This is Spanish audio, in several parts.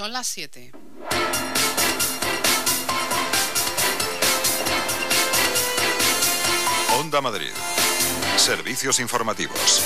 Son las 7. Onda Madrid. Servicios informativos.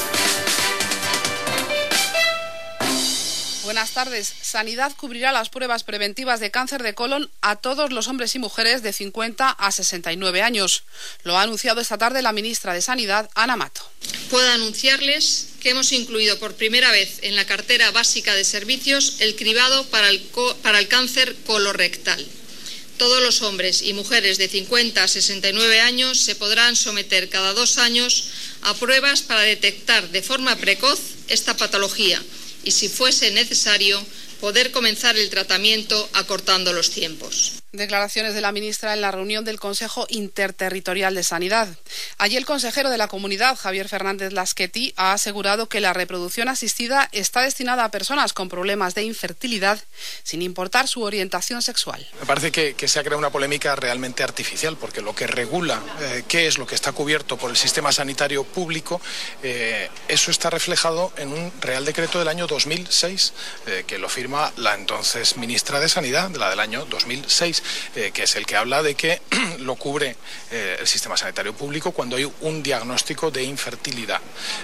Buenas tardes. Sanidad cubrirá las pruebas preventivas de cáncer de colon a todos los hombres y mujeres de 50 a 69 años. Lo ha anunciado esta tarde la ministra de Sanidad, Ana Mato. Puedo anunciarles que hemos incluido por primera vez en la cartera básica de servicios el cribado para el cáncer colorectal. Todos los hombres y mujeres de 50 a 69 años se podrán someter cada 2 años a pruebas para detectar de forma precoz esta patología y, si fuese necesario, poder comenzar el tratamiento acortando los tiempos. Declaraciones de la ministra en la reunión del Consejo Interterritorial de Sanidad. Allí el consejero de la Comunidad, Javier Fernández Lasqueti, ha asegurado que la reproducción asistida está destinada a personas con problemas de infertilidad, sin importar su orientación sexual. Me parece que se ha creado una polémica realmente artificial, porque lo que regula qué es lo que está cubierto por el sistema sanitario público, eso está reflejado en un Real Decreto del año 2006, que lo firma la entonces ministra de Sanidad, la del año 2006. Que es el que habla de que lo cubre el sistema sanitario público cuando hay un diagnóstico de infertilidad.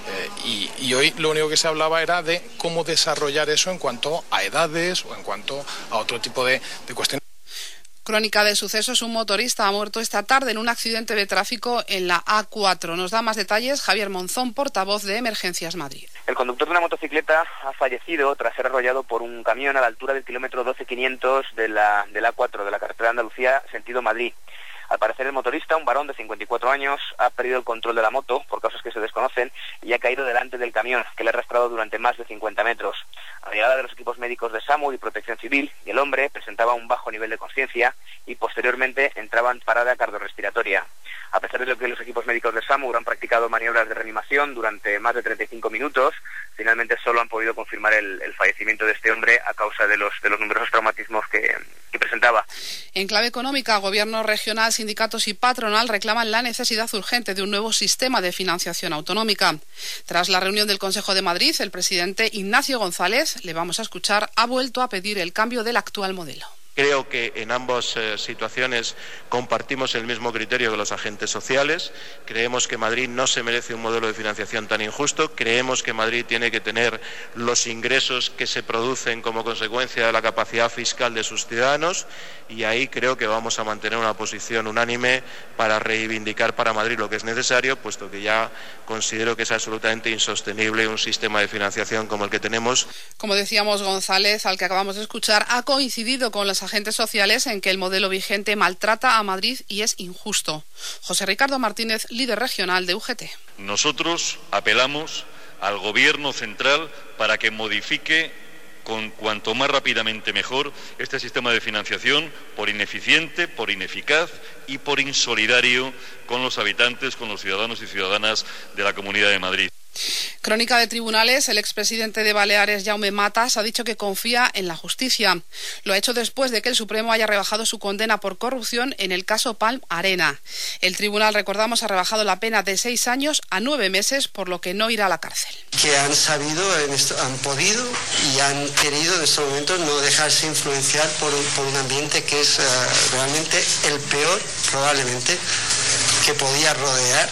Y hoy lo único que se hablaba era de cómo desarrollar eso en cuanto a edades o en cuanto a otro tipo de cuestiones. Crónica de sucesos. Un motorista ha muerto esta tarde en un accidente de tráfico en la A4. Nos da más detalles Javier Monzón, portavoz de Emergencias Madrid. El conductor de una motocicleta ha fallecido tras ser arrollado por un camión a la altura del kilómetro 12.500 de la A4, de la carretera de Andalucía, sentido Madrid. Al parecer el motorista, un varón de 54 años, ha perdido el control de la moto por causas que se desconocen y ha caído delante del camión, que le ha arrastrado durante más de 50 metros. A la llegada de los equipos médicos de SAMU y Protección Civil, el hombre presentaba un bajo nivel de conciencia y posteriormente entraba en parada cardiorrespiratoria. A pesar de que los equipos médicos de SAMU han practicado maniobras de reanimación durante más de 35 minutos, finalmente solo han podido confirmar el fallecimiento de este hombre a causa de los numerosos traumatismos que presentaba. En clave económica, gobierno regional, sindicatos y patronal reclaman la necesidad urgente de un nuevo sistema de financiación autonómica. Tras la reunión del Consejo de Madrid, el presidente Ignacio González, le vamos a escuchar, ha vuelto a pedir el cambio del actual modelo. Creo que en ambas situaciones compartimos el mismo criterio que los agentes sociales. Creemos que Madrid no se merece un modelo de financiación tan injusto. Creemos que Madrid tiene que tener los ingresos que se producen como consecuencia de la capacidad fiscal de sus ciudadanos, y ahí creo que vamos a mantener una posición unánime para reivindicar para Madrid lo que es necesario, puesto que ya considero que es absolutamente insostenible un sistema de financiación como el que tenemos. Como decíamos, González, al que acabamos de escuchar, ha coincidido con los agentes sociales en que el modelo vigente maltrata a Madrid y es injusto. José Ricardo Martínez, líder regional de UGT. Nosotros apelamos al Gobierno central para que modifique con cuanto más rápidamente mejor este sistema de financiación, por ineficiente, por ineficaz y por insolidario con los habitantes, con los ciudadanos y ciudadanas de la Comunidad de Madrid. Crónica de tribunales. El expresidente de Baleares, Jaume Matas, ha dicho que confía en la justicia. Lo ha hecho después de que el Supremo haya rebajado su condena por corrupción en el caso Palm Arena. El tribunal, recordamos, ha rebajado la pena de 6 años a 9 meses, por lo que no irá a la cárcel. Que han sabido, han podido y han querido en estos momentos no dejarse influenciar por un ambiente que es realmente el peor, probablemente, que podía rodear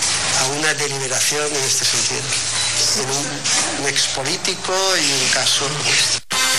a una deliberación en este sentido, en un expolítico y un caso como este.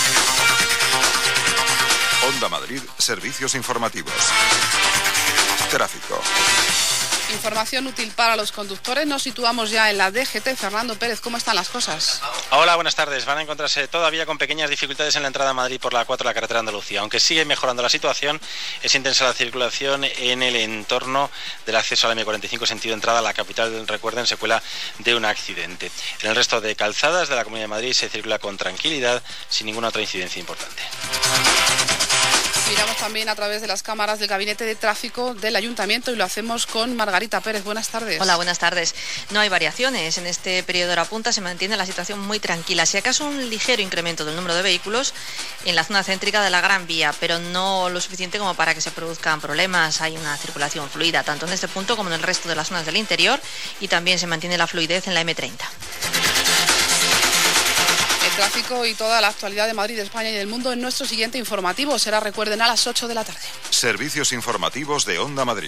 Onda Madrid, servicios informativos. Tráfico. Información útil para los conductores. Nos situamos ya en la DGT. Fernando Pérez, ¿cómo están las cosas? Hola, buenas tardes. Van a encontrarse todavía con pequeñas dificultades en la entrada a Madrid por la A4 de la carretera de Andalucía. Aunque sigue mejorando la situación, es intensa la circulación en el entorno del acceso a la M45 sentido entrada a la capital. Recuerden, secuela de un accidente. En el resto de calzadas de la Comunidad de Madrid se circula con tranquilidad, sin ninguna otra incidencia importante. Miramos también a través de las cámaras del Gabinete de Tráfico del Ayuntamiento y lo hacemos con Margarita Pérez. Buenas tardes. Hola, buenas tardes. No hay variaciones. En este periodo de hora punta se mantiene la situación muy tranquila. Si acaso un ligero incremento del número de vehículos en la zona céntrica de la Gran Vía, pero no lo suficiente como para que se produzcan problemas. Hay una circulación fluida tanto en este punto como en el resto de las zonas del interior y también se mantiene la fluidez en la M30. tráfico y toda la actualidad de Madrid, España y del mundo en nuestro siguiente informativo. Será, recuerden, a las 8 de la tarde. Servicios informativos de Onda Madrid.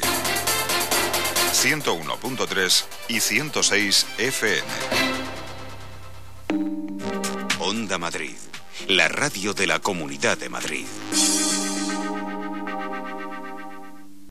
101.3 y 106 FM. Onda Madrid, la radio de la Comunidad de Madrid.